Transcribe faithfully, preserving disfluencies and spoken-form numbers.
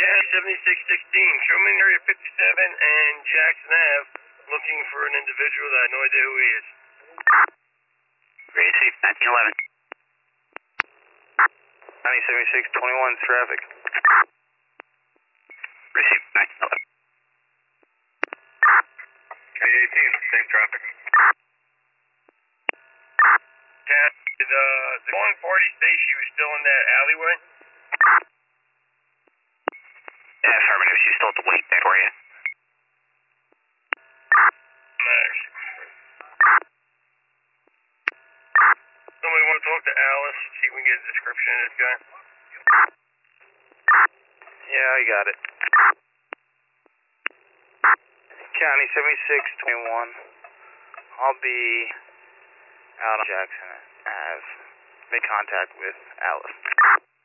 seventy-six sixteen, show me in area fifty-seven and Jackson Ave, looking for an individual that I have no idea who he is. Receive nineteen eleven. ninety seventy-six twenty-one traffic. Receive nineteen eleven. K eighteen, same traffic. Cat, did uh, the one party say she was still in that alleyway? Yeah, affirmative. She's still at the wait there for you. Nice. Somebody want to talk to Alice, see if we can get a description of this guy? Yeah, I got it. County seventy-six twenty-one. I'll be out on Jackson Ave. Make contact with Alice.